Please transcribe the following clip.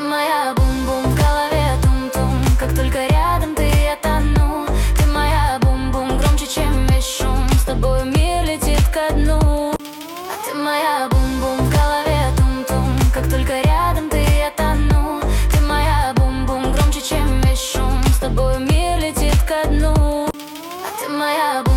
моя бум-бум, в голове тум-тум. Как только рядом ты, я тону. Ты моя бум-бум, громче, чем весь шум. С тобой мир летит ко дну. Ты моя бум-бум, в голове тум-тум. Как только рядом ты, я тону. Ты моя бум-бум, громче, чем весь шум. С тобой мир летит ко дну. Ты моя бум-бум.